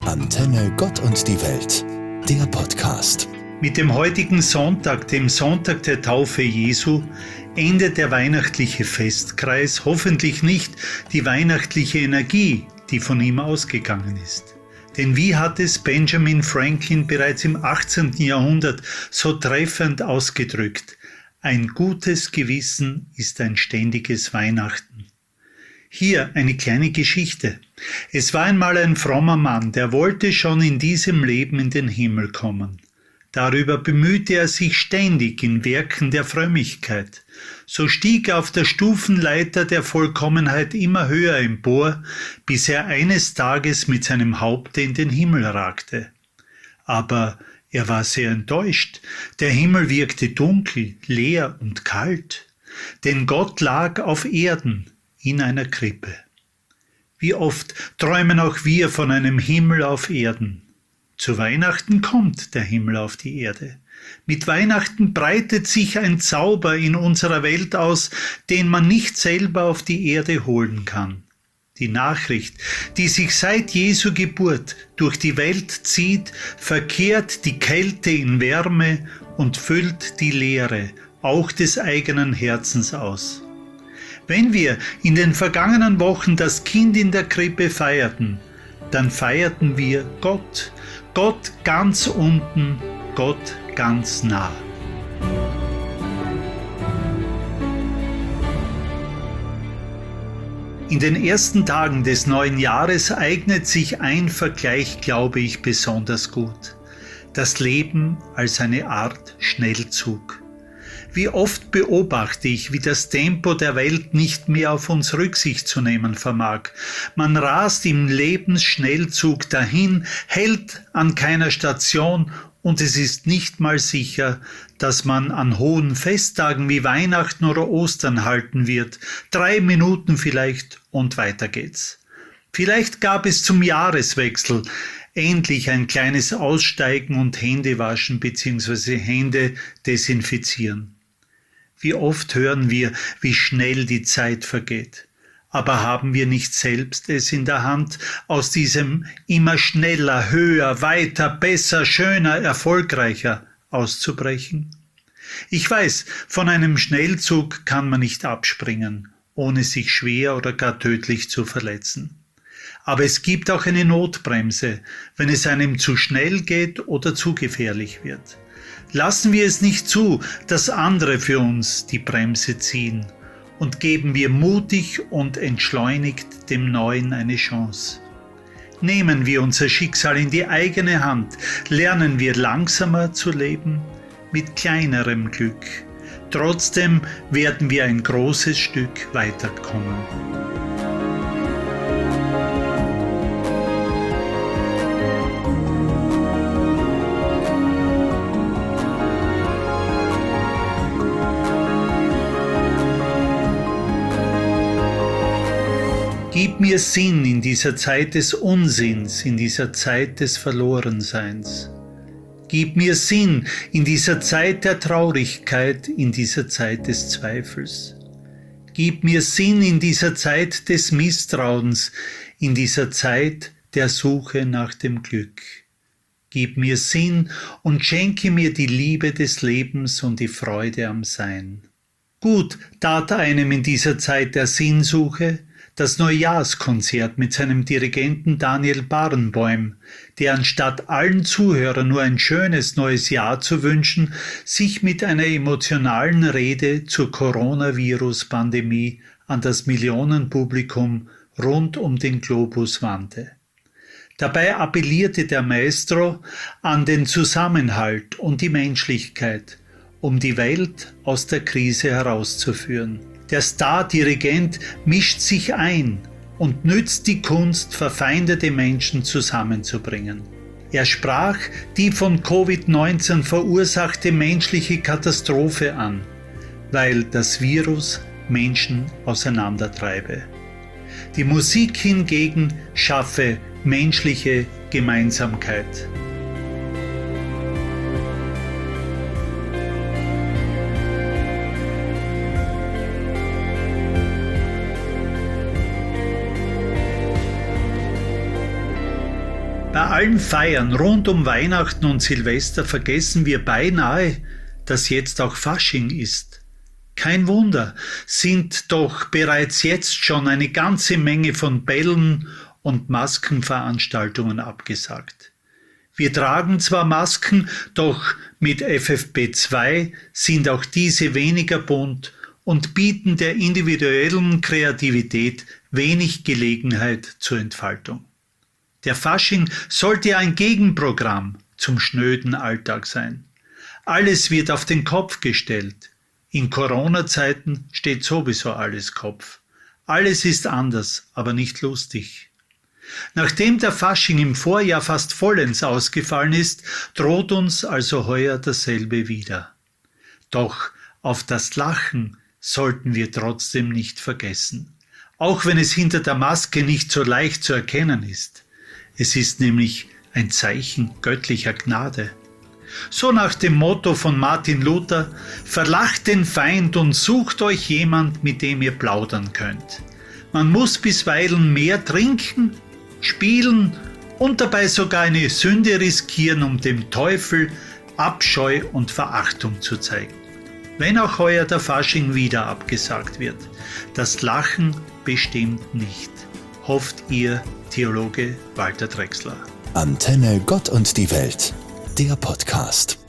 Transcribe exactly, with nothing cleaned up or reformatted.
Antenne Gott und die Welt, der Podcast. Mit dem heutigen Sonntag, dem Sonntag der Taufe Jesu, endet der weihnachtliche Festkreis, hoffentlich nicht die weihnachtliche Energie, die von ihm ausgegangen ist. Denn wie hat es Benjamin Franklin bereits im achtzehnten Jahrhundert so treffend ausgedrückt: Ein gutes Gewissen ist ein ständiges Weihnachten. Hier eine kleine Geschichte. Es war einmal ein frommer Mann, der wollte schon in diesem Leben in den Himmel kommen. Darüber bemühte er sich ständig in Werken der Frömmigkeit. So stieg er auf der Stufenleiter der Vollkommenheit immer höher empor, bis er eines Tages mit seinem Haupte in den Himmel ragte. Aber er war sehr enttäuscht. Der Himmel wirkte dunkel, leer und kalt. Denn Gott lag auf Erden in einer Krippe. Wie oft träumen auch wir von einem Himmel auf Erden. Zu Weihnachten kommt der Himmel auf die Erde. Mit Weihnachten breitet sich ein Zauber in unserer Welt aus, den man nicht selber auf die Erde holen kann. Die Nachricht, die sich seit Jesu Geburt durch die Welt zieht, verkehrt die Kälte in Wärme und füllt die Leere, auch des eigenen Herzens aus. Wenn wir in den vergangenen Wochen das Kind in der Krippe feierten, dann feierten wir Gott, Gott ganz unten, Gott ganz nah. In den ersten Tagen des neuen Jahres eignet sich ein Vergleich, glaube ich, besonders gut. Das Leben als eine Art Schnellzug. Wie oft beobachte ich, wie das Tempo der Welt nicht mehr auf uns Rücksicht zu nehmen vermag. Man rast im Lebensschnellzug dahin, hält an keiner Station und es ist nicht mal sicher, dass man an hohen Festtagen wie Weihnachten oder Ostern halten wird. Drei Minuten vielleicht und weiter geht's. Vielleicht gab es zum Jahreswechsel endlich ein kleines Aussteigen und Händewaschen bzw. Hände desinfizieren. Wie oft hören wir, wie schnell die Zeit vergeht. Aber haben wir nicht selbst es in der Hand, aus diesem immer schneller, höher, weiter, besser, schöner, erfolgreicher auszubrechen? Ich weiß, von einem Schnellzug kann man nicht abspringen, ohne sich schwer oder gar tödlich zu verletzen. Aber es gibt auch eine Notbremse, wenn es einem zu schnell geht oder zu gefährlich wird. Lassen wir es nicht zu, dass andere für uns die Bremse ziehen, und geben wir mutig und entschleunigt dem Neuen eine Chance. Nehmen wir unser Schicksal in die eigene Hand, lernen wir langsamer zu leben, mit kleinerem Glück. Trotzdem werden wir ein großes Stück weiterkommen. Gib mir Sinn in dieser Zeit des Unsinns, in dieser Zeit des Verlorenseins. Gib mir Sinn in dieser Zeit der Traurigkeit, in dieser Zeit des Zweifels. Gib mir Sinn in dieser Zeit des Misstrauens, in dieser Zeit der Suche nach dem Glück. Gib mir Sinn und schenke mir die Liebe des Lebens und die Freude am Sein. Gut tat einem in dieser Zeit der Sinnsuche das Neujahrskonzert mit seinem Dirigenten Daniel Barenboim, der anstatt allen Zuhörern nur ein schönes neues Jahr zu wünschen, sich mit einer emotionalen Rede zur Coronavirus-Pandemie an das Millionenpublikum rund um den Globus wandte. Dabei appellierte der Maestro an den Zusammenhalt und die Menschlichkeit, um die Welt aus der Krise herauszuführen. Der Star-Dirigent mischt sich ein und nützt die Kunst, verfeindete Menschen zusammenzubringen. Er sprach die von Covid neunzehn verursachte menschliche Katastrophe an, weil das Virus Menschen auseinandertreibe. Die Musik hingegen schaffe menschliche Gemeinsamkeit. allen Feiern rund um Weihnachten und Silvester vergessen wir beinahe, dass jetzt auch Fasching ist. Kein Wunder, sind doch bereits jetzt schon eine ganze Menge von Bällen und Maskenveranstaltungen abgesagt. Wir tragen zwar Masken, doch mit F F P zwei sind auch diese weniger bunt und bieten der individuellen Kreativität wenig Gelegenheit zur Entfaltung. Der Fasching sollte ein Gegenprogramm zum schnöden Alltag sein. Alles wird auf den Kopf gestellt. In Corona-Zeiten steht sowieso alles Kopf. Alles ist anders, aber nicht lustig. Nachdem der Fasching im Vorjahr fast vollends ausgefallen ist, droht uns also heuer dasselbe wieder. Doch auf das Lachen sollten wir trotzdem nicht vergessen, auch wenn es hinter der Maske nicht so leicht zu erkennen ist. Es ist nämlich ein Zeichen göttlicher Gnade. So nach dem Motto von Martin Luther: Verlacht den Feind und sucht euch jemand, mit dem ihr plaudern könnt. Man muss bisweilen mehr trinken, spielen und dabei sogar eine Sünde riskieren, um dem Teufel Abscheu und Verachtung zu zeigen. Wenn auch heuer der Fasching wieder abgesagt wird, das Lachen bestimmt nicht, hofft Ihr Theologe Walter Drechsler. Antenne Gott und die Welt, der Podcast.